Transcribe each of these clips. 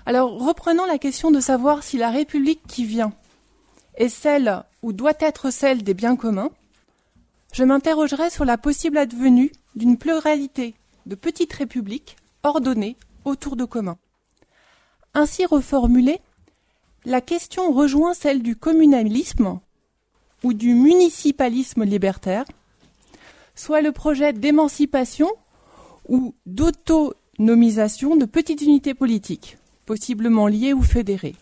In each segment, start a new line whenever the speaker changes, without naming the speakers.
Alors, reprenons la question de savoir si la République qui vient est celle ou doit être celle des biens communs. Je m'interrogerai sur la possible advenue d'une pluralité de petites républiques ordonnées autour de communs. Ainsi reformulée, la question rejoint celle du communalisme ou du municipalisme libertaire, soit le projet d'émancipation ou d'autonomisation de petites unités politiques, possiblement liées ou fédérées.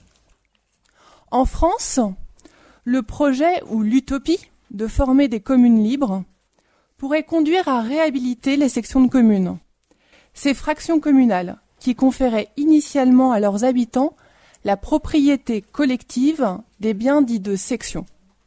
En France, le projet ou l'utopie de former des communes libres pourrait conduire à réhabiliter les sections de communes, ces fractions communales qui conféraient initialement à leurs habitants la propriété collective des biens dits de section.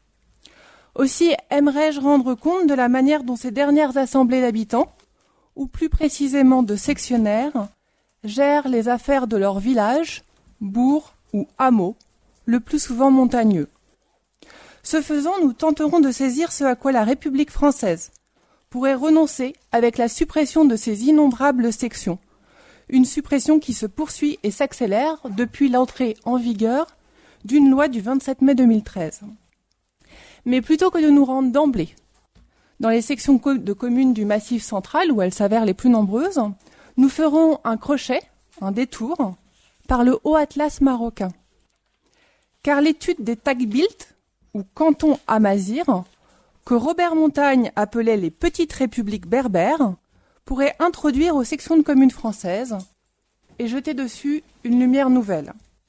Aussi aimerais-je rendre compte de la manière dont ces dernières assemblées d'habitants, ou plus précisément de sectionnaires, gèrent les affaires de leur village, bourg ou hameau, le plus souvent montagneux. Ce faisant, nous tenterons de saisir ce à quoi la République française pourrait renoncer avec la suppression de ces innombrables sections, une suppression qui se poursuit et s'accélère depuis l'entrée en vigueur d'une loi du 27 mai 2013. Mais plutôt que de nous rendre d'emblée dans les sections de communes du Massif central, où elles s'avèrent les plus nombreuses, nous ferons un crochet, un détour, par le Haut Atlas marocain. Car l'étude des Tagbilt, ou cantons amazirs, que Robert Montagne appelait les petites républiques berbères, pourrait introduire aux sections de communes françaises et jeter dessus une lumière nouvelle.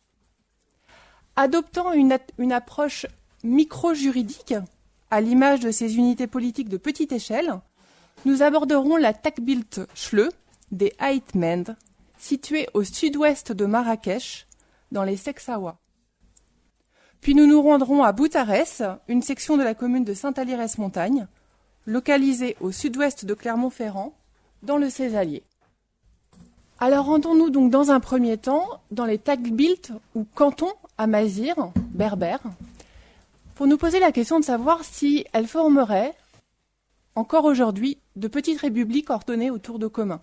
Adoptant une approche micro-juridique, à l'image de ces unités politiques de petite échelle, nous aborderons la Takbilt-Schleu des Aït-Mend, située au sud-ouest de Marrakech, dans les Sexawa. Puis nous nous rendrons à Boutarès, une section de la commune de Saint-Alirès-Montagne, localisée au sud-ouest de Clermont-Ferrand, dans le Césalier. Alors rendons-nous donc dans un premier temps dans les Takbilt ou cantons amazirs, berbères, pour nous poser la question de savoir si elles formeraient, encore aujourd'hui, de petites républiques ordonnées autour de communs.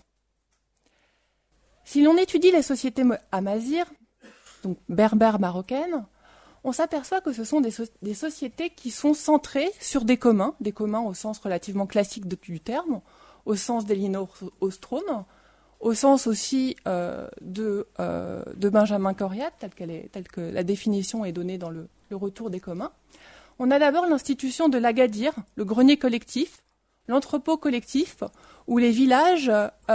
Si l'on étudie les sociétés amazirs, donc berbères marocaines, on s'aperçoit que ce sont des sociétés qui sont centrées sur des communs au sens relativement classique du terme, au sens d'Elinor Ostrom, au sens aussi de Benjamin Coriat, telle que la définition est donnée dans le retour des communs. On a d'abord l'institution de l'Agadir, le grenier collectif, l'entrepôt collectif, où les villages,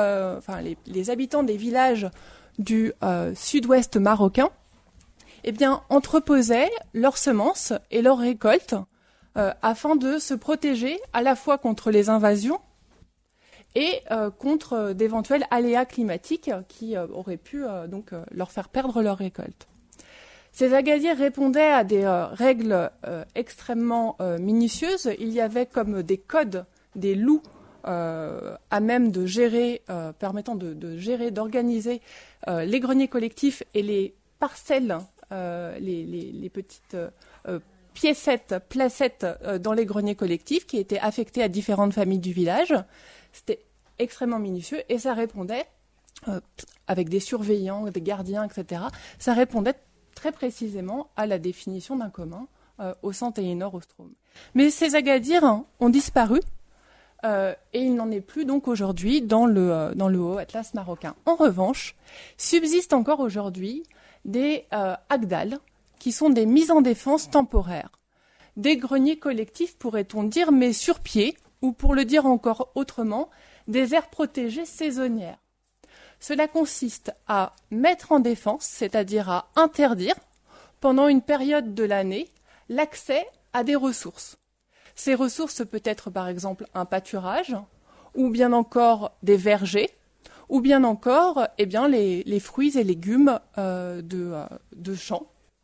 les habitants des villages du sud-ouest marocain, entreposaient leurs semences et leurs récoltes afin de se protéger à la fois contre les invasions et contre d'éventuels aléas climatiques qui auraient pu leur faire perdre leurs récoltes. Ces agadirs répondaient à des règles extrêmement minutieuses. Il y avait comme des codes, des loups à même de gérer, permettant de gérer, d'organiser les greniers collectifs et les parcelles, les petites placettes dans les greniers collectifs qui étaient affectées à différentes familles du village. C'était extrêmement minutieux et ça répondait, avec des surveillants, des gardiens, etc., ça répondait très précisément à la définition d'un commun au centre Elinor Ostrom. Mais ces agadirs ont disparu et il n'en est plus donc aujourd'hui dans le Haut Atlas marocain. En revanche, subsistent encore aujourd'hui des agdals qui sont des mises en défense temporaires, des greniers collectifs pourrait-on dire, mais sur pied, ou pour le dire encore autrement, des aires protégées saisonnières. Cela consiste à mettre en défense, c'est-à-dire à interdire, pendant une période de l'année, l'accès à des ressources. Ces ressources peuvent être par exemple un pâturage, ou bien encore des vergers, ou bien encore les fruits et légumes de champs.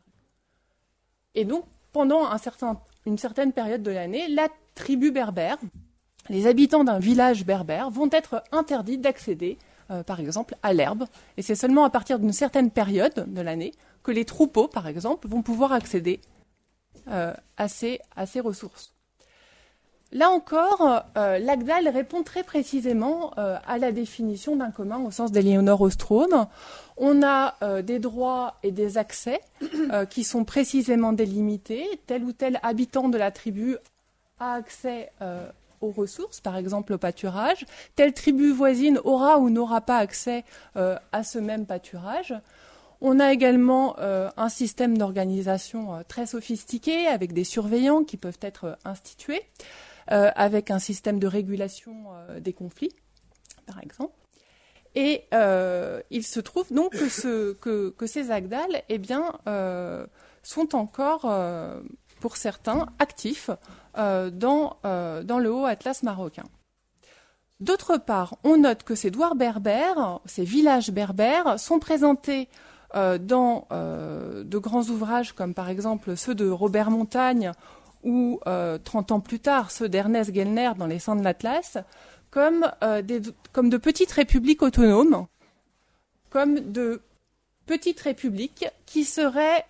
Et donc, pendant une certaine période de l'année, la tribu berbère, les habitants d'un village berbère, vont être interdits d'accéder par exemple, à l'herbe. Et c'est seulement à partir d'une certaine période de l'année que les troupeaux, par exemple, vont pouvoir accéder à ces ressources. Là encore, l'Agdal répond très précisément à la définition d'un commun au sens d'Elinor Ostrom. On a des droits et des accès qui sont précisément délimités. Tel ou tel habitant de la tribu a accès aux ressources, par exemple au pâturage. Telle tribu voisine aura ou n'aura pas accès à ce même pâturage. On a également un système d'organisation très sophistiqué avec des surveillants qui peuvent être institués, avec un système de régulation des conflits, par exemple. Et il se trouve donc que ces Agdal sont encore, pour certains, actifs dans le Haut Atlas marocain. D'autre part, on note que ces douars berbères, ces villages berbères, sont présentés dans de grands ouvrages comme par exemple ceux de Robert Montagne ou 30 ans plus tard ceux d'Ernest Gellner dans les Sangs de l'Atlas, comme de petites républiques autonomes, comme de petites républiques qui seraient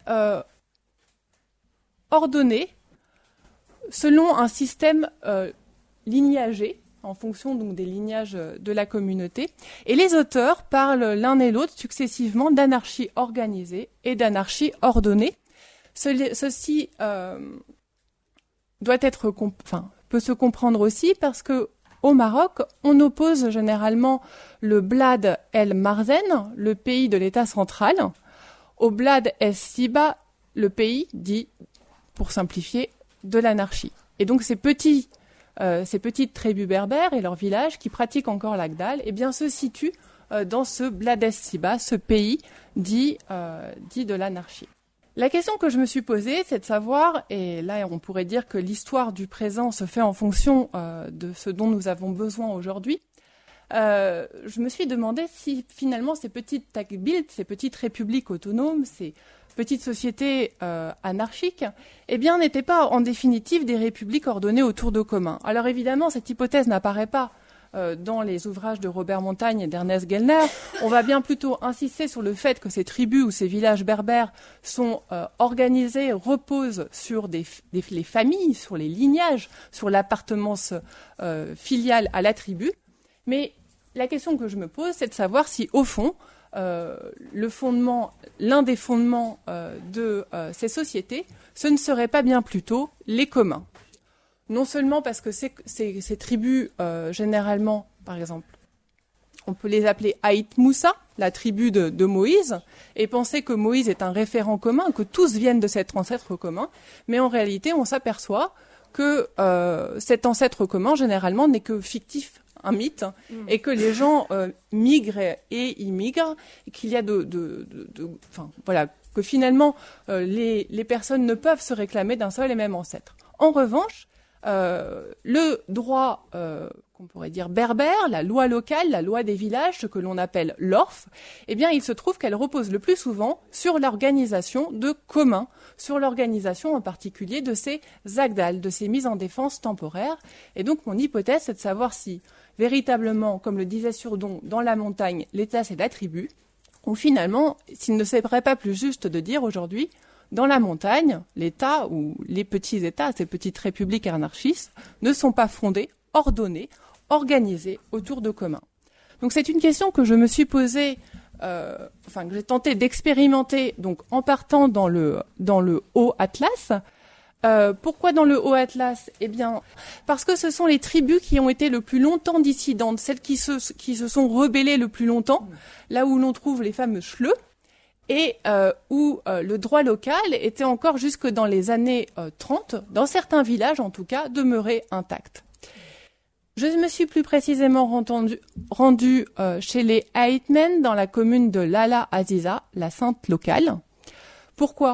ordonnées selon un système lignagé, en fonction donc des lignages de la communauté. Et les auteurs parlent l'un et l'autre successivement d'anarchie organisée et d'anarchie ordonnée. Ceci peut se comprendre aussi parce que au Maroc, on oppose généralement le Blad el Marzen, le pays de l'État central, au Blad es Siba, le pays dit, pour simplifier, de l'anarchie. Et donc ces petites tribus berbères et leurs villages qui pratiquent encore l'Agdal, se situent dans ce Blad es Siba, ce pays dit de l'anarchie. La question que je me suis posée, c'est de savoir, et là on pourrait dire que l'histoire du présent se fait en fonction de ce dont nous avons besoin aujourd'hui, je me suis demandé si finalement ces petites Tagbilt, ces petites républiques autonomes, ces petites sociétés anarchiques, n'étaient pas en définitive des républiques ordonnées autour de communs. Alors évidemment, cette hypothèse n'apparaît pas dans les ouvrages de Robert Montagne et d'Ernest Gellner. On va bien plutôt insister sur le fait que ces tribus ou ces villages berbères sont organisés, reposent sur les familles, sur les lignages, sur l'appartenance filiale à la tribu. Mais la question que je me pose, c'est de savoir si, au fond, l'un des fondements de ces sociétés, ce ne serait pas bien plutôt les communs. Non seulement parce que ces tribus, généralement, par exemple, on peut les appeler Haït Moussa, la tribu de Moïse, et penser que Moïse est un référent commun, que tous viennent de cet ancêtre commun, mais en réalité, on s'aperçoit que cet ancêtre commun, généralement, n'est que fictif, un mythe, et que les gens migrent et immigrent, et qu'il y a que finalement, les personnes ne peuvent se réclamer d'un seul et même ancêtre. En revanche, le droit, qu'on pourrait dire berbère, la loi locale, la loi des villages, ce que l'on appelle l'ORF, il se trouve qu'elle repose le plus souvent sur l'organisation de communs, sur l'organisation en particulier de ces Agdal, de ces mises en défense temporaires. Et donc mon hypothèse, c'est de savoir si véritablement, comme le disait Surdon, dans la montagne, l'État c'est la tribu, ou finalement, s'il ne serait pas plus juste de dire aujourd'hui, dans la montagne, l'État ou les petits États, ces petites républiques anarchistes, ne sont pas fondés, ordonnés, organisés autour de communs. Donc c'est une question que je me suis posée, que j'ai tenté d'expérimenter, donc en partant dans le Haut Atlas. Pourquoi dans le Haut Atlas ? Parce que ce sont les tribus qui ont été le plus longtemps dissidentes, celles qui se sont rebellées le plus longtemps, là où l'on trouve les fameux Schleux, et où le droit local était encore jusque dans les années 30, dans certains villages en tout cas, demeuré intact. Je me suis plus précisément rendue chez les Haïtmen dans la commune de Lala Aziza, la sainte locale. Pourquoi ?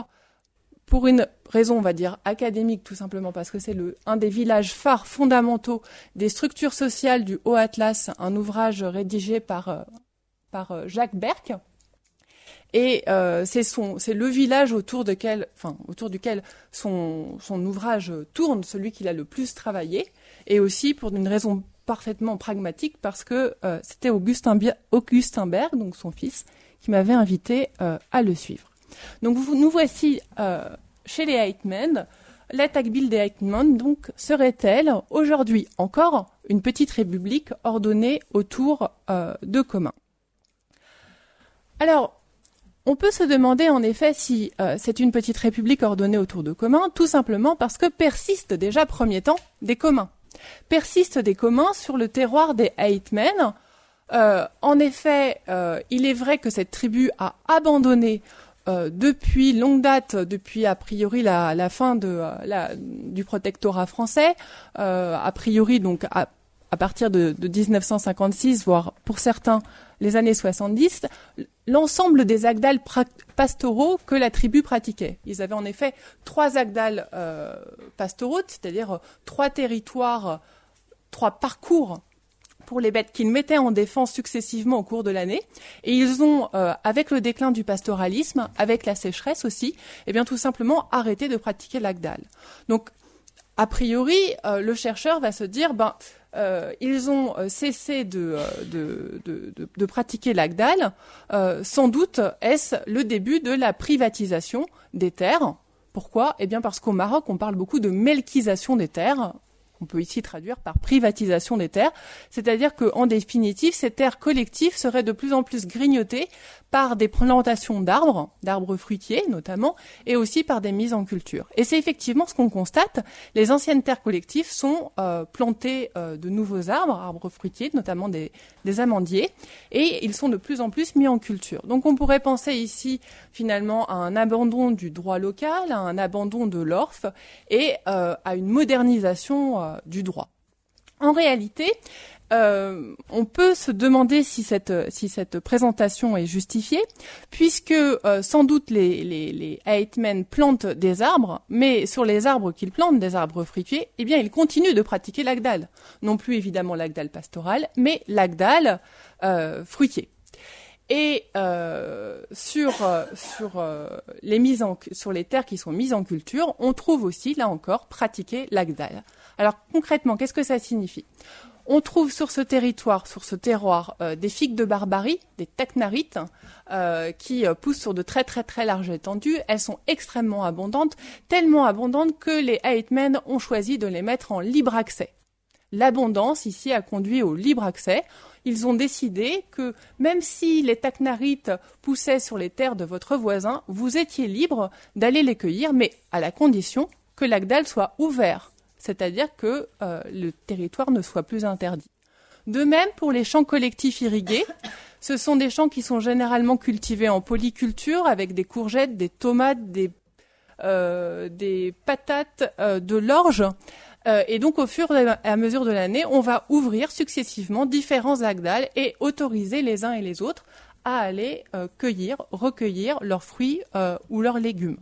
Pour une raison, on va dire, académique, tout simplement parce que c'est un des villages phares fondamentaux des structures sociales du Haut Atlas, un ouvrage rédigé par Jacques Berck. Et c'est le village autour duquel son ouvrage tourne, celui qu'il a le plus travaillé, et aussi pour une raison parfaitement pragmatique, parce que c'était Augustin Berg, donc son fils, qui m'avait invité à le suivre. Donc nous voici chez les Haïtmen, la Takbil des Heitman donc serait-elle aujourd'hui encore une petite république ordonnée autour de communs? Alors, on peut se demander en effet si c'est une petite république ordonnée autour de communs, tout simplement parce que persistent déjà premier temps des communs. Persistent des communs sur le terroir des Heitmen. En effet, il est vrai que cette tribu a abandonné depuis longue date, depuis a priori la fin du protectorat français, a priori donc à partir de 1956, voire pour certains les années 70, l'ensemble des agdals pastoraux que la tribu pratiquait. Ils avaient en effet 3 agdals pastoraux, c'est-à-dire 3 territoires, 3 parcours pour les bêtes qu'ils mettaient en défense successivement au cours de l'année. Et ils ont, avec le déclin du pastoralisme, avec la sécheresse aussi, eh bien tout simplement arrêté de pratiquer l'agdal. Donc, a priori, le chercheur va se dire, ils ont cessé de pratiquer l'agdal. Sans doute est-ce le début de la privatisation des terres. Pourquoi ? Eh bien parce qu'au Maroc, on parle beaucoup de melkisation des terres. On peut ici traduire par privatisation des terres, c'est-à-dire qu'en définitive, ces terres collectives seraient de plus en plus grignotées par des plantations d'arbres fruitiers notamment, et aussi par des mises en culture. Et c'est effectivement ce qu'on constate. Les anciennes terres collectives sont plantées de nouveaux arbres fruitiers, notamment des amandiers, et ils sont de plus en plus mis en culture. Donc on pourrait penser ici finalement à un abandon du droit local, à un abandon de l'ORF, et à une modernisation du droit. En réalité, on peut se demander si cette présentation est justifiée, puisque sans doute les Heitmen plantent des arbres, mais sur les arbres qu'ils plantent, des arbres fruitiers, eh bien ils continuent de pratiquer l'agdal. Non plus évidemment l'agdal pastoral, mais l'agdal fruitier. Et sur les terres qui sont mises en culture, on trouve aussi, là encore, pratiquer l'agdal. Alors concrètement, qu'est-ce que ça signifie ? On trouve sur ce territoire, sur ce terroir, des figues de Barbarie, des taknarites, qui poussent sur de très très très larges étendues. Elles sont extrêmement abondantes, tellement abondantes que les Heitmen ont choisi de les mettre en libre accès. L'abondance ici a conduit au libre accès. Ils ont décidé que même si les taknarites poussaient sur les terres de votre voisin, vous étiez libre d'aller les cueillir, mais à la condition que l'agdal soit ouvert, c'est-à-dire que le territoire ne soit plus interdit. De même pour les champs collectifs irrigués, ce sont des champs qui sont généralement cultivés en polyculture avec des courgettes, des tomates, des patates, de l'orge. Et donc, au fur et à mesure de l'année, on va ouvrir successivement différents agdals et autoriser les uns et les autres à aller recueillir leurs fruits ou leurs légumes.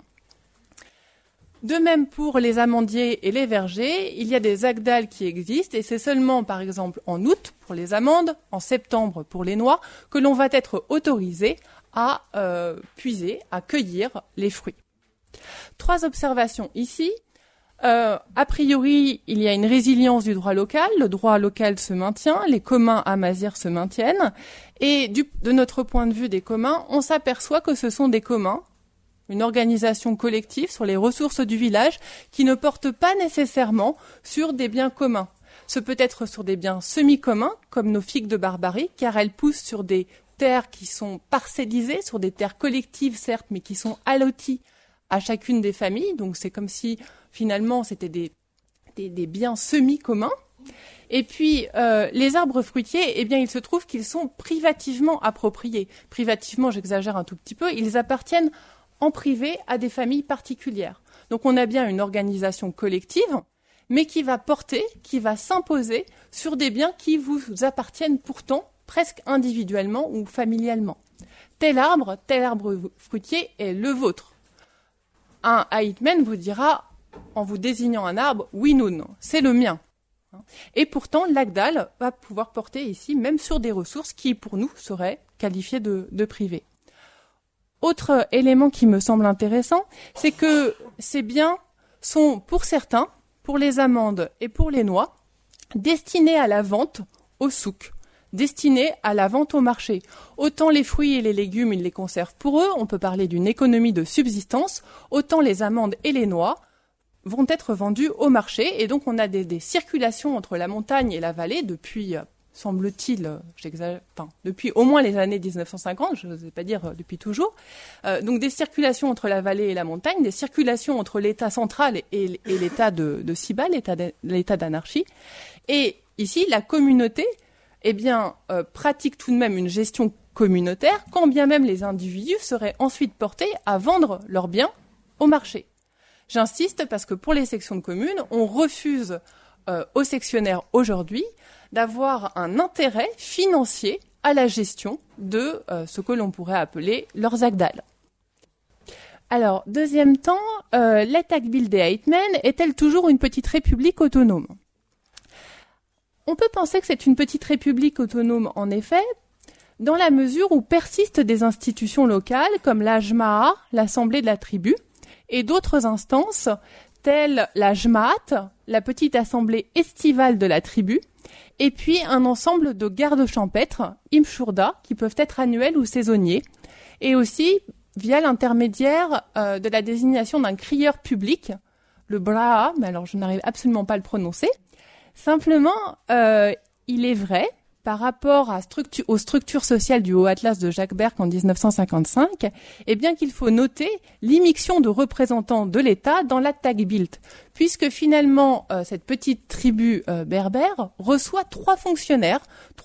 De même pour les amandiers et les vergers, il y a des agdals qui existent et c'est seulement, par exemple, en août pour les amandes, en septembre pour les noix, que l'on va être autorisé à puiser, à cueillir les fruits. 3 observations ici. A priori, il y a une résilience du droit local, le droit local se maintient, les communs amazirs se maintiennent, et de notre point de vue des communs, on s'aperçoit que ce sont des communs, une organisation collective sur les ressources du village qui ne porte pas nécessairement sur des biens communs. Ce peut être sur des biens semi-communs, comme nos figues de Barbarie, car elles poussent sur des terres qui sont parcellisées, sur des terres collectives certes, mais qui sont alloties à chacune des familles, donc c'est comme si finalement c'était des biens semi-communs. Et puis les arbres fruitiers, eh bien il se trouve qu'ils sont privativement appropriés. Privativement, j'exagère un tout petit peu, ils appartiennent en privé à des familles particulières. Donc on a bien une organisation collective, mais qui va s'imposer sur des biens qui vous appartiennent pourtant presque individuellement ou familialement. Tel arbre fruitier est le vôtre. Un Heitmen vous dira, en vous désignant un arbre, oui, non, c'est le mien. Et pourtant, l'agdal va pouvoir porter ici, même sur des ressources qui, pour nous, seraient qualifiées de privées. Autre élément qui me semble intéressant, c'est que ces biens sont, pour certains, pour les amandes et pour les noix, destinés à la vente au souk, destinés à la vente au marché. Autant les fruits et les légumes, ils les conservent pour eux, on peut parler d'une économie de subsistance, autant les amandes et les noix vont être vendus au marché. Et donc, on a des circulations entre la montagne et la vallée depuis, semble-t-il, depuis au moins les années 1950, je ne vais pas dire depuis toujours. Donc, des circulations entre la vallée et la montagne, des circulations entre l'État central et l'État de Ciba, l'État d'anarchie. Et ici, la communauté, pratique tout de même une gestion communautaire, quand bien même les individus seraient ensuite portés à vendre leurs biens au marché. J'insiste parce que pour les sections de communes, on refuse aux sectionnaires aujourd'hui d'avoir un intérêt financier à la gestion de ce que l'on pourrait appeler leurs agdals. Alors, deuxième temps, l'État-Bill des Heitmen est-elle toujours une petite république autonome ? On peut penser que c'est une petite république autonome, en effet, dans la mesure où persistent des institutions locales comme la Jma'a, l'Assemblée de la tribu, et d'autres instances telles la Jma'at, la petite assemblée estivale de la tribu, et puis un ensemble de gardes champêtres, imshurda, qui peuvent être annuels ou saisonniers, et aussi via l'intermédiaire de la désignation d'un crieur public, le bra'a, mais alors je n'arrive absolument pas à le prononcer. Simplement, il est vrai, par rapport aux structures sociales du Haut Atlas de Jacques Berck en 1955, qu'il faut noter l'immixtion de représentants de l'État dans la Tagbilt, puisque finalement, cette petite tribu berbère reçoit trois fonctionnaires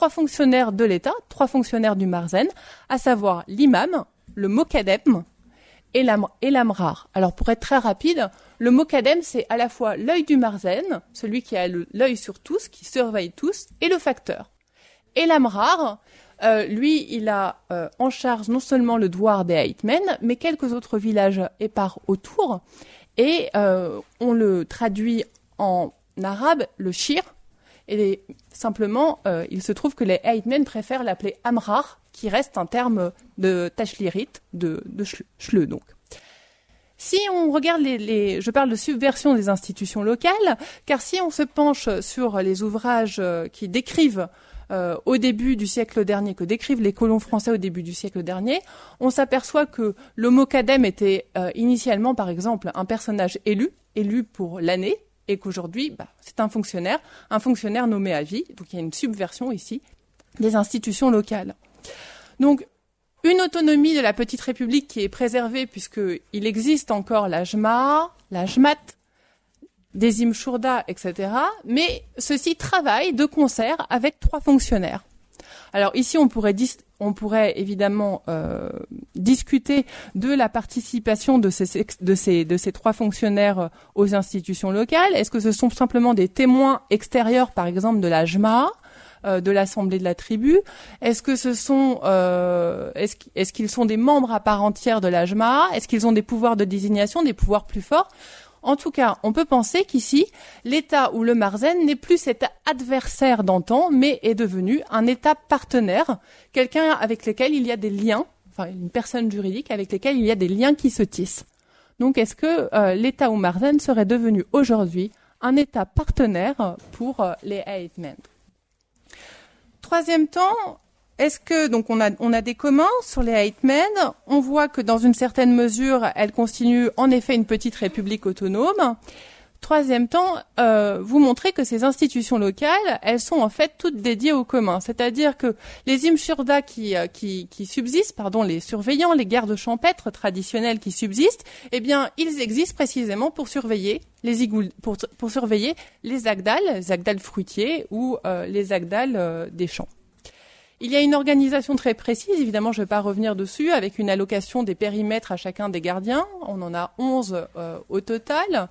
de l'État, trois fonctionnaires du Marzen, à savoir l'imam, le mokadem et l'amrar. Alors, pour être très rapide, le mokadem, c'est à la fois l'œil du Marzen, celui qui a l'œil sur tous, qui surveille tous, et le facteur. Et l'amrar, lui, il a en charge non seulement le douar des Heitmen, mais quelques autres villages épars autour. Et on le traduit en arabe, le shir. Et simplement, il se trouve que les Heitmen préfèrent l'appeler amrar, qui reste un terme de tachlirite, de shle, donc. Si on regarde je parle de subversion des institutions locales, car si on se penche sur les ouvrages qui décrivent au début du siècle dernier, que décrivent les colons français au début du siècle dernier, on s'aperçoit que le mokadem était initialement, par exemple, un personnage élu pour l'année, et qu'aujourd'hui, c'est un fonctionnaire nommé à vie. Donc il y a une subversion ici des institutions locales. Donc, une autonomie de la petite république qui est préservée puisqu'il existe encore la Jma'a, la Jmat, des imshurda, etc. Mais ceux-ci travaillent de concert avec trois fonctionnaires. Alors ici, on pourrait évidemment discuter de la participation de ces trois fonctionnaires aux institutions locales. Est-ce que ce sont simplement des témoins extérieurs, par exemple, de la Jma'a, de l'Assemblée de la tribu? Est-ce que est-ce qu'ils sont des membres à part entière de la Jma'a? Est-ce qu'ils ont des pouvoirs de désignation, des pouvoirs plus forts? En tout cas, on peut penser qu'ici, l'État ou le Marzen n'est plus cet adversaire d'antan, mais est devenu un État partenaire, quelqu'un avec lequel il y a des liens, enfin une personne juridique avec laquelle il y a des liens qui se tissent. Donc est-ce que l'État ou Marzen serait devenu aujourd'hui un État partenaire pour les Heitmen? Troisième temps, est-ce que, donc on a des communs sur les Heitmen, on voit que dans une certaine mesure, elles constituent en effet une petite république autonome. Troisième temps, vous montrez que ces institutions locales, elles sont en fait toutes dédiées aux communs. C'est-à-dire que les imshurda qui subsistent, les surveillants, les gardes champêtres traditionnels qui subsistent, ils existent précisément pour surveiller pour surveiller les agdals fruitiers ou les agdals des champs. Il y a une organisation très précise, évidemment je ne vais pas revenir dessus, avec une allocation des périmètres à chacun des gardiens. On en a 11 au total,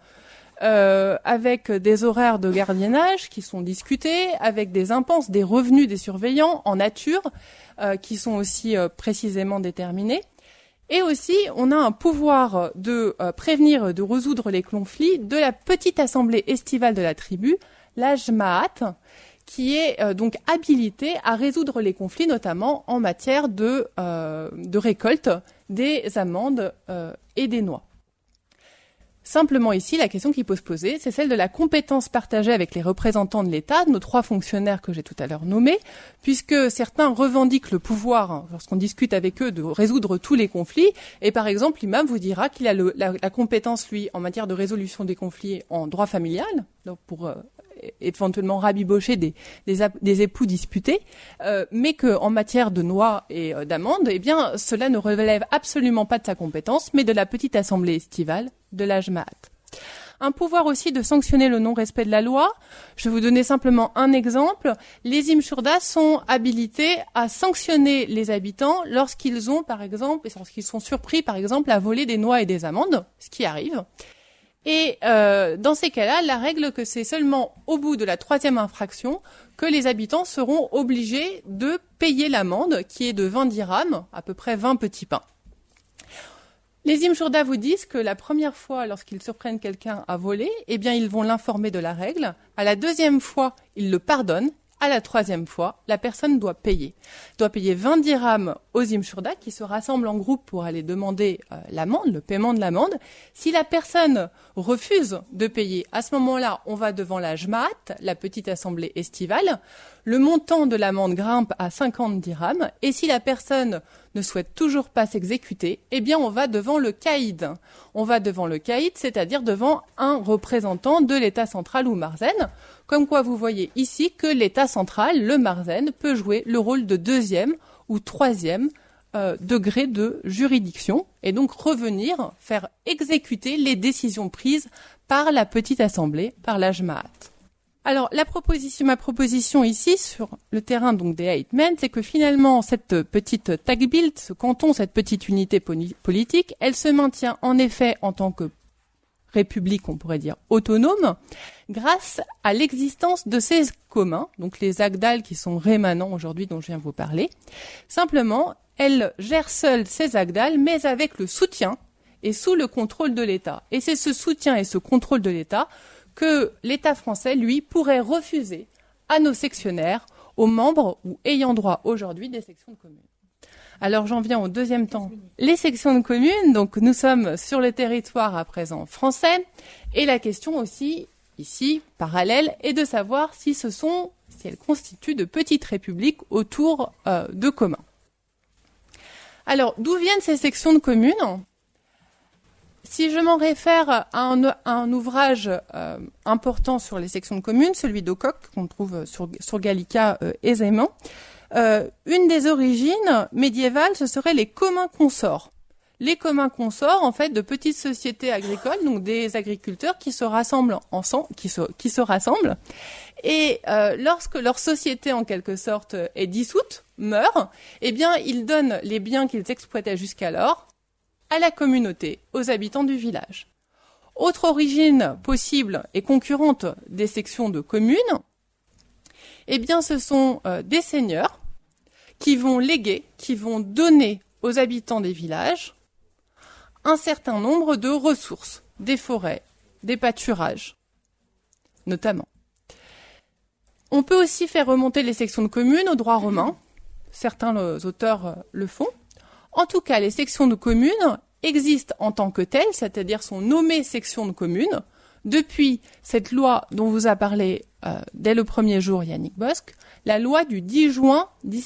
avec des horaires de gardiennage qui sont discutés, avec des impenses, des revenus des surveillants en nature, qui sont aussi précisément déterminés. Et aussi, on a un pouvoir de prévenir, de résoudre les conflits de la petite assemblée estivale de la tribu, la Jma'at, qui est donc habilité à résoudre les conflits, notamment en matière de récolte des amandes et des noix. Simplement ici, la question qu'il faut se poser, c'est celle de la compétence partagée avec les représentants de l'État, nos 3 fonctionnaires que j'ai tout à l'heure nommés, puisque certains revendiquent le pouvoir, lorsqu'on discute avec eux, de résoudre tous les conflits, et par exemple, l'imam vous dira qu'il a la compétence, lui, en matière de résolution des conflits en droit familial, donc pour éventuellement rabibocher des époux disputés, mais qu'en matière de noix et d'amendes, eh bien, cela ne relève absolument pas de sa compétence, mais de la petite assemblée estivale de la Jmaat. Un pouvoir aussi de sanctionner le non-respect de la loi. Je vais vous donner simplement un exemple. Les imshurdas sont habilités à sanctionner les habitants lorsqu'ils ont, par exemple, et lorsqu'ils sont surpris, par exemple, à voler des noix et des amandes, ce qui arrive. Et dans ces cas-là, la règle que c'est seulement au bout de la 3e infraction que les habitants seront obligés de payer l'amende, qui est de 20 dirhams, à peu près 20 petits pains. Les imshurdas vous disent que la première fois, lorsqu'ils surprennent quelqu'un à voler, eh bien, ils vont l'informer de la règle. À la 2e fois, ils le pardonnent. À la 3e fois, la personne doit payer. Doit payer 20 dirhams aux imshurdas qui se rassemblent en groupe pour aller demander l'amende, le paiement de l'amende. Si la personne refuse de payer, à ce moment-là, on va devant la Jmaat, la petite assemblée estivale. Le montant de l'amende grimpe à 50 dirhams. Et si la personne ne souhaite toujours pas s'exécuter, eh bien, on va devant le caïd. On va devant le caïd, c'est-à-dire devant un représentant de l'État central ou marzen. Comme quoi, vous voyez ici que l'État central, le marzen, peut jouer le rôle de 2e ou 3e degré de juridiction et donc revenir faire exécuter les décisions prises par la petite assemblée, par la Jmaat. Alors, ma proposition ici, sur le terrain donc des eight men, c'est que finalement, cette petite Takbilt, ce canton, cette petite unité politique, elle se maintient en effet en tant que république, on pourrait dire, autonome, grâce à l'existence de ces communs, donc les Agdal qui sont rémanents aujourd'hui dont je viens vous parler. Simplement, elle gère seule ces Agdal, mais avec le soutien et sous le contrôle de l'État. Et c'est ce soutien et ce contrôle de l'État que l'État français, lui, pourrait refuser à nos sectionnaires, aux membres ou ayant droit aujourd'hui des sections de communes. Alors j'en viens au 2e temps. Les sections de communes, donc nous sommes sur le territoire à présent français, et la question aussi, ici, parallèle, est de savoir si elles constituent de petites républiques autour de communs. Alors, d'où viennent ces sections de communes ? Si je m'en réfère à un ouvrage important sur les sections de communes, celui d'Ocock, qu'on trouve sur Gallica aisément, une des origines médiévales, ce seraient les communs consorts. Les communs consorts, en fait, de petites sociétés agricoles, donc des agriculteurs qui se rassemblent ensemble, qui se rassemblent, et lorsque leur société, en quelque sorte, est dissoute, meurt, eh bien, ils donnent les biens qu'ils exploitaient jusqu'alors à la communauté, aux habitants du village. Autre origine possible et concurrente des sections de communes, eh bien, ce sont des seigneurs qui vont léguer, qui vont donner aux habitants des villages un certain nombre de ressources, des forêts, des pâturages, notamment. On peut aussi faire remonter les sections de communes au droit romain. Certains auteurs le font. En tout cas, les sections de communes existent en tant que telles, c'est-à-dire sont nommées sections de communes, depuis cette loi dont vous a parlé dès le premier jour Yannick Bosc, la loi du 10 juin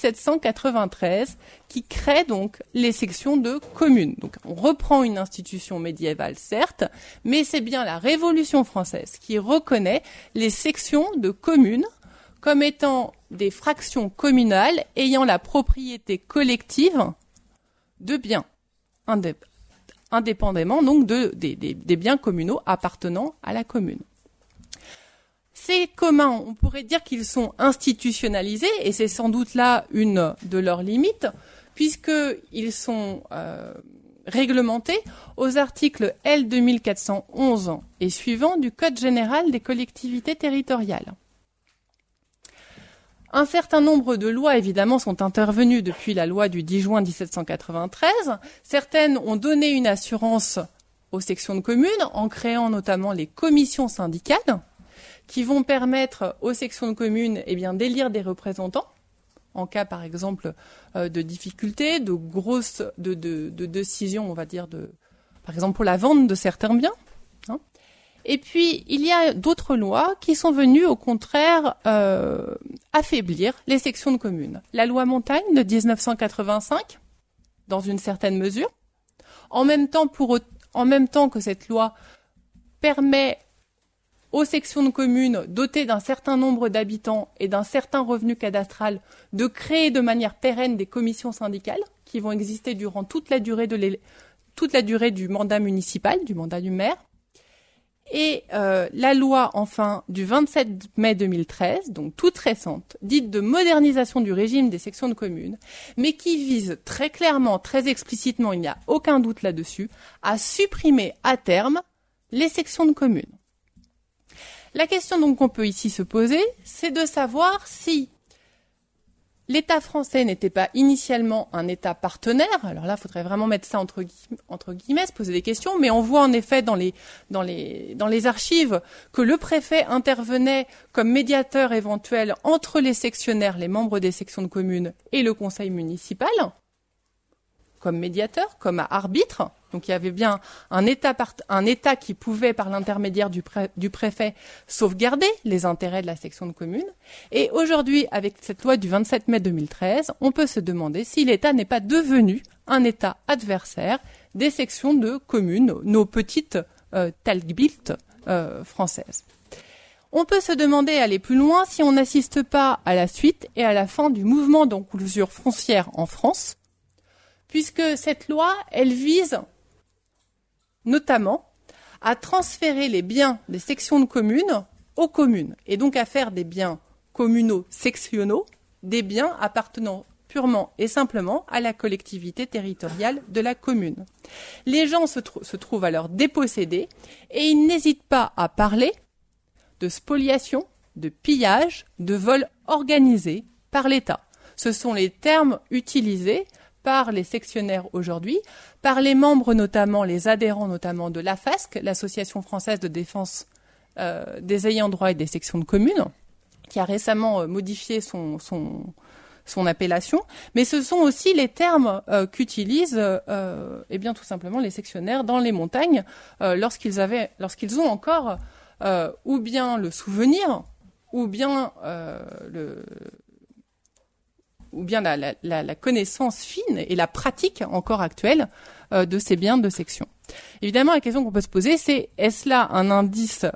1793, qui crée donc les sections de communes. Donc on reprend une institution médiévale, certes, mais c'est bien la Révolution française qui reconnaît les sections de communes comme étant des fractions communales ayant la propriété collective de biens, indépendamment donc des biens communaux appartenant à la commune. Ces communs, on pourrait dire qu'ils sont institutionnalisés, et c'est sans doute là une de leurs limites, puisqu'ils sont réglementés aux articles L 2411 et suivants du Code général des collectivités territoriales. Un certain nombre de lois, évidemment, sont intervenues depuis la loi du 10 juin 1793. Certaines ont donné une assurance aux sections de communes, en créant notamment les commissions syndicales, qui vont permettre aux sections de communes d'élire des représentants, en cas, par exemple, de difficultés, de grosses de décisions, on va dire, par exemple, pour la vente de certains biens. hein. Et puis, il y a d'autres lois qui sont venues, au contraire, affaiblir les sections de communes. La loi Montagne de 1985, dans une certaine mesure. En même temps que cette loi permet aux sections de communes dotées d'un certain nombre d'habitants et d'un certain revenu cadastral de créer de manière pérenne des commissions syndicales qui vont exister durant toute la durée du mandat municipal, du mandat du maire. Et la loi, enfin, du 27 mai 2013, donc toute récente, dite de modernisation du régime des sections de communes, mais qui vise très clairement, très explicitement, il n'y a aucun doute là-dessus, à supprimer à terme les sections de communes. La question donc qu'on peut ici se poser, c'est de savoir si l'État français n'était pas initialement un État partenaire. Alors là, il faudrait vraiment mettre ça entre guillemets, se poser des questions, mais on voit en effet dans les archives que le préfet intervenait comme médiateur éventuel entre les sectionnaires, les membres des sections de communes et le conseil municipal, comme médiateur, comme arbitre. Donc il y avait bien un État qui pouvait, par l'intermédiaire du préfet, sauvegarder les intérêts de la section de commune. Et aujourd'hui, avec cette loi du 27 mai 2013, on peut se demander si l'État n'est pas devenu un État adversaire des sections de communes, nos petites Talgbilt françaises. On peut se demander, aller plus loin, si on n'assiste pas à la suite et à la fin du mouvement d'enclosure foncière en France, puisque cette loi, elle vise notamment à transférer les biens des sections de communes aux communes, et donc à faire des biens communaux sectionnaux, des biens appartenant purement et simplement à la collectivité territoriale de la commune. Les gens se trouvent alors dépossédés, et ils n'hésitent pas à parler de spoliation, de pillage, de vol organisé par l'État. Ce sont les termes utilisés par les sectionnaires aujourd'hui, par les membres notamment, les adhérents notamment de l'AFASC, l'Association française de défense des ayants droit et des sections de communes, qui a récemment modifié son appellation, mais ce sont aussi les termes qu'utilisent tout simplement les sectionnaires dans les montagnes lorsqu'ils ont encore ou bien le souvenir, ou bien la connaissance fine et la pratique encore actuelle de ces biens de section. Évidemment, la question qu'on peut se poser, c'est est-ce là un indice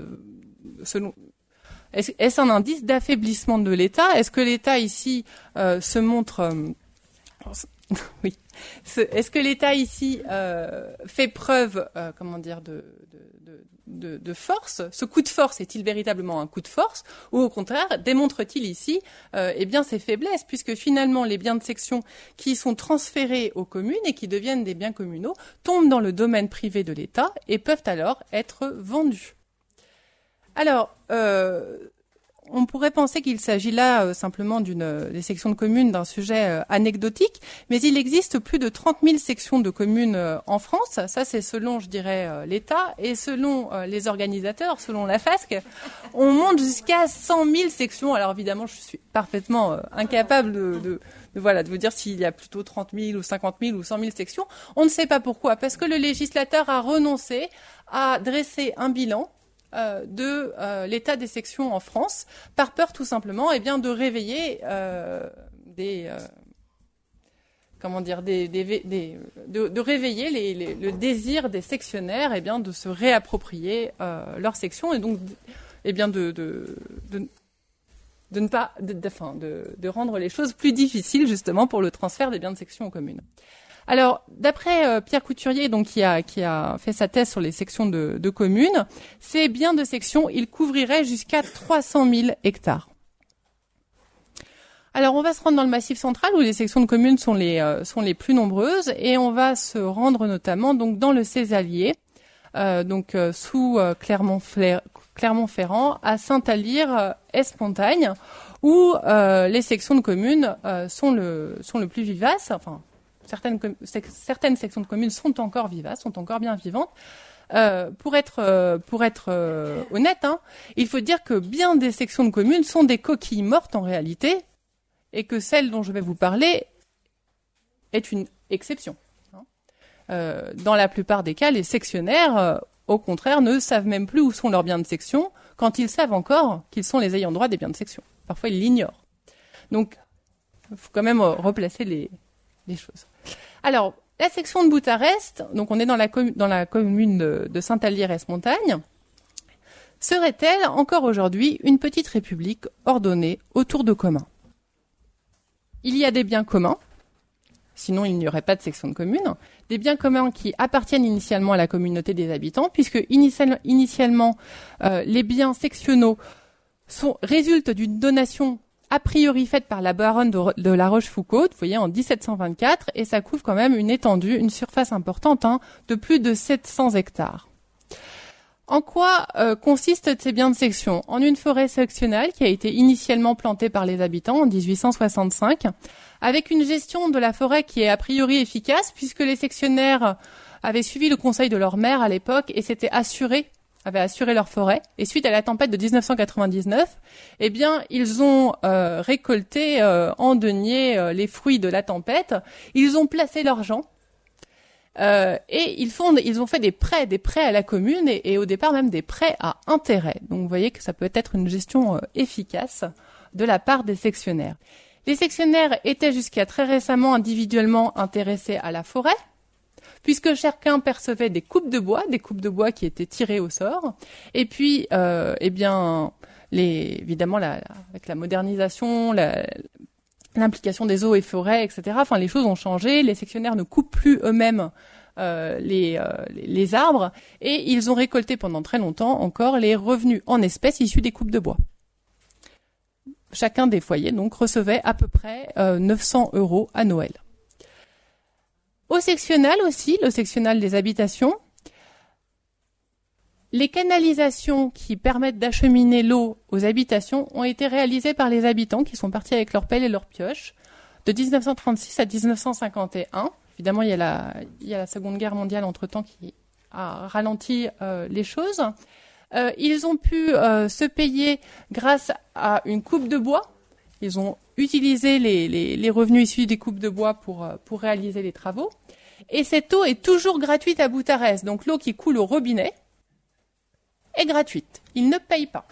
est-ce un indice d'affaiblissement de l'État? Est-ce que l'État ici se montre oui. Est-ce que l'État ici fait preuve de force? Ce coup de force est-il véritablement un coup de force, ou au contraire démontre-t-il ici ses faiblesses, puisque finalement les biens de section qui sont transférés aux communes et qui deviennent des biens communaux tombent dans le domaine privé de l'État et peuvent alors être vendus. Alors, on pourrait penser qu'il s'agit là simplement des sections de communes d'un sujet anecdotique, mais il existe plus de 30 000 sections de communes en France. Ça, c'est selon, je dirais, l'État, et selon les organisateurs, selon la FASC, on monte jusqu'à 100 000 sections. Alors évidemment, je suis parfaitement incapable de vous dire s'il y a plutôt 30 000 ou 50 000 ou 100 000 sections. On ne sait pas pourquoi, parce que le législateur a renoncé à dresser un bilan de l'état des sections en France, par peur tout simplement de réveiller de réveiller le désir des sectionnaires de se réapproprier leur section, et donc de rendre les choses plus difficiles justement pour le transfert des biens de section aux communes. Alors, d'après Pierre Couturier, donc qui a fait sa thèse sur les sections de communes, ces biens de section, ils couvriraient jusqu'à 300 000 hectares. Alors, on va se rendre dans le Massif central où les sections de communes sont les plus nombreuses, et on va se rendre notamment donc dans le Cézallier, sous Clermont-Ferrand, à Saint-Alyre, Espontagne, où les sections de communes sont le plus vivaces. Enfin, certaines sections de communes sont encore vivaces, sont encore bien vivantes. Pour être honnête, il faut dire que bien des sections de communes sont des coquilles mortes en réalité, et que celle dont je vais vous parler est une exception. Dans la plupart des cas, les sectionnaires au contraire, ne savent même plus où sont leurs biens de section, quand ils savent encore qu'ils sont les ayants droit des biens de section. Parfois, ils l'ignorent. Donc, il faut quand même replacer les choses. Alors, la section de Boutarest, donc on est dans la commune de Saint-Allier-Montagne, serait-elle encore aujourd'hui une petite république ordonnée autour de communs? Il y a des biens communs, sinon il n'y aurait pas de section de commune, des biens communs qui appartiennent initialement à la communauté des habitants, puisque initialement les biens sectionnaux résultent d'une donation a priori faite par la baronne de La Rochefoucauld, vous voyez, en 1724, et ça couvre quand même une surface importante, de plus de 700 hectares. En quoi consistent ces biens de section? En une forêt sectionnelle qui a été initialement plantée par les habitants en 1865, avec une gestion de la forêt qui est a priori efficace, puisque les sectionnaires avaient suivi le conseil de leur maire à l'époque et avaient assuré leur forêt. Et suite à la tempête de 1999, eh bien, ils ont récolté en denier les fruits de la tempête. Ils ont placé l'argent et ils ont fait des prêts à la commune et au départ même des prêts à intérêt. Donc vous voyez que ça peut être une gestion efficace de la part des sectionnaires. Les sectionnaires étaient jusqu'à très récemment individuellement intéressés à la forêt, puisque chacun percevait des coupes de bois qui étaient tirées au sort. Et puis, évidemment, avec la modernisation, l'implication des eaux et forêts, etc. Enfin, les choses ont changé. Les sectionnaires ne coupent plus eux-mêmes les arbres, et ils ont récolté pendant très longtemps encore les revenus en espèces issus des coupes de bois. Chacun des foyers donc recevait à peu près 900 € à Noël. Au sectionnal aussi, le sectionnal des habitations, les canalisations qui permettent d'acheminer l'eau aux habitations ont été réalisées par les habitants qui sont partis avec leurs pelles et leurs pioches de 1936 à 1951. Évidemment, il y a la Seconde Guerre mondiale entre-temps qui a ralenti les choses. Ils ont pu se payer grâce à une coupe de bois. Ils ont utilisé les revenus issus des coupes de bois pour réaliser les travaux. Et cette eau est toujours gratuite à Boutarest. Donc l'eau qui coule au robinet est gratuite. Ils ne payent pas.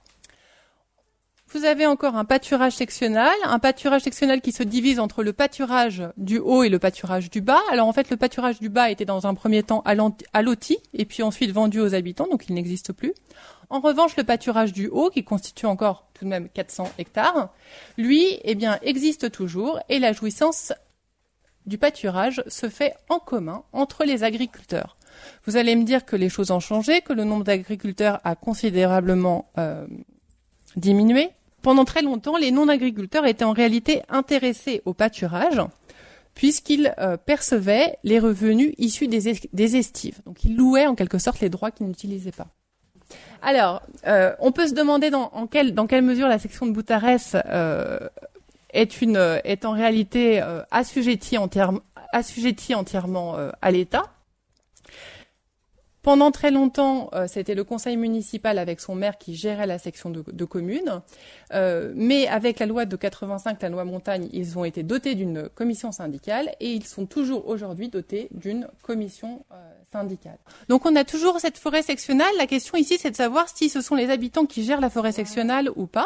Vous avez encore un pâturage sectionnel qui se divise entre le pâturage du haut et le pâturage du bas. Alors en fait, le pâturage du bas était dans un premier temps alloti et puis ensuite vendu aux habitants, donc il n'existe plus. En revanche, le pâturage du haut, qui constitue encore tout de même 400 hectares, lui, existe toujours et la jouissance du pâturage se fait en commun entre les agriculteurs. Vous allez me dire que les choses ont changé, que le nombre d'agriculteurs a considérablement diminué. Pendant très longtemps, les non-agriculteurs étaient en réalité intéressés au pâturage, puisqu'ils percevaient les revenus issus des estives. Donc ils louaient en quelque sorte les droits qu'ils n'utilisaient pas. Alors, on peut se demander dans quelle mesure la section de Boutarest est en réalité assujettie entièrement à l'État. Pendant très longtemps, c'était le conseil municipal avec son maire qui gérait la section de communes. Mais avec la loi de 85, la loi Montagne, ils ont été dotés d'une commission syndicale et ils sont toujours aujourd'hui dotés d'une commission syndicale. Donc on a toujours cette forêt sectionnale. La question ici, c'est de savoir si ce sont les habitants qui gèrent la forêt sectionnale ou pas.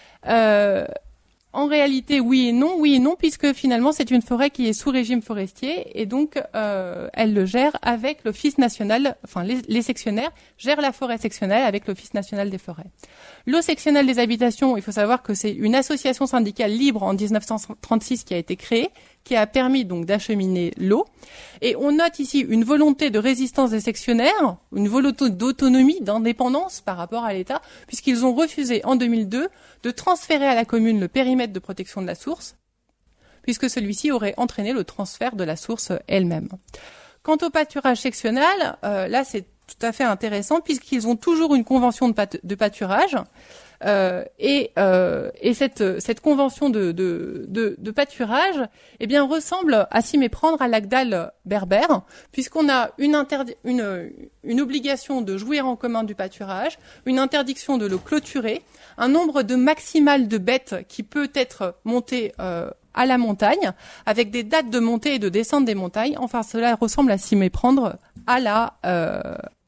En réalité, oui et non, puisque finalement c'est une forêt qui est sous régime forestier et donc elle le gère avec l'Office national, enfin les sectionnaires gèrent la forêt sectionnelle avec l'Office national des forêts. L'eau sectionnelle des habitations, il faut savoir que c'est une association syndicale libre en 1936 qui a été créée, qui a permis donc d'acheminer l'eau. Et on note ici une volonté de résistance des sectionnaires, une volonté d'autonomie, d'indépendance par rapport à l'État, puisqu'ils ont refusé en 2002 de transférer à la commune le périmètre de protection de la source, puisque celui-ci aurait entraîné le transfert de la source elle-même. Quant au pâturage sectionnel, là c'est tout à fait intéressant, puisqu'ils ont toujours une convention de pâturage, et cette convention de pâturage, ressemble à s'y méprendre à l'Agdal berbère, puisqu'on a une obligation de jouir en commun du pâturage, une interdiction de le clôturer, un nombre de maximal de bêtes qui peut être monté à la montagne, avec des dates de montée et de descente des montagnes. Enfin, cela ressemble à s'y méprendre à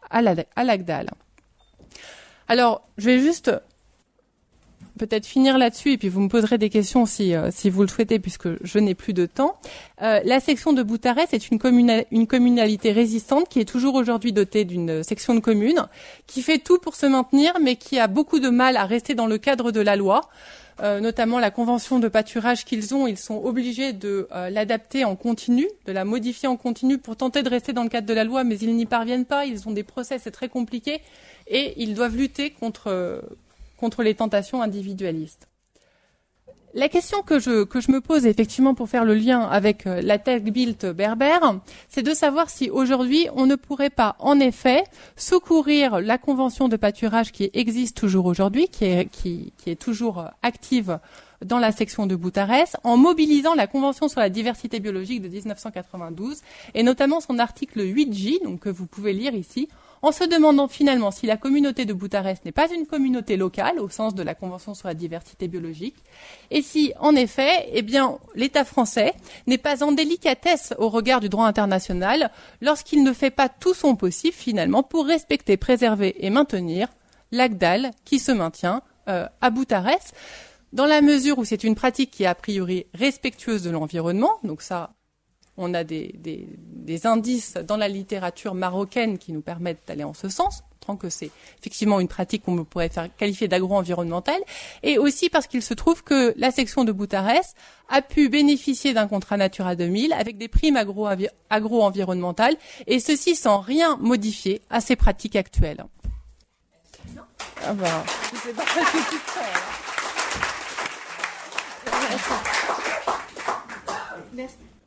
à l'Agdal. Alors, je vais juste peut-être finir là-dessus et puis vous me poserez des questions si vous le souhaitez puisque je n'ai plus de temps. La section de Boutarès est une communalité résistante qui est toujours aujourd'hui dotée d'une section de communes qui fait tout pour se maintenir mais qui a beaucoup de mal à rester dans le cadre de la loi. Notamment la convention de pâturage qu'ils ont, ils sont obligés de l'adapter en continu, de la modifier en continu pour tenter de rester dans le cadre de la loi, mais ils n'y parviennent pas, ils ont des procès, c'est très compliqué, et ils doivent lutter contre les tentations individualistes. La question que je me pose effectivement pour faire le lien avec la Tagbilt berbère, c'est de savoir si aujourd'hui on ne pourrait pas en effet secourir la convention de pâturage qui existe toujours aujourd'hui, qui est toujours active dans la section de Boutarès, en mobilisant la Convention sur la diversité biologique de 1992 et notamment son article 8J, donc que vous pouvez lire ici, en se demandant finalement si la communauté de Boutarès n'est pas une communauté locale au sens de la Convention sur la diversité biologique, et si en effet, l'État français n'est pas en délicatesse au regard du droit international lorsqu'il ne fait pas tout son possible finalement pour respecter, préserver et maintenir l'Agdal qui se maintient à Boutarès, dans la mesure où c'est une pratique qui est a priori respectueuse de l'environnement, donc ça, on a des indices dans la littérature marocaine qui nous permettent d'aller en ce sens, montrant que c'est effectivement une pratique qu'on pourrait qualifier d'agro-environnementale, et aussi parce qu'il se trouve que la section de Boutarès a pu bénéficier d'un contrat Natura 2000 avec des primes agro-environnementales, et ceci sans rien modifier à ses pratiques actuelles. Ah bah, je sais pas, je suis toute seule. Merci.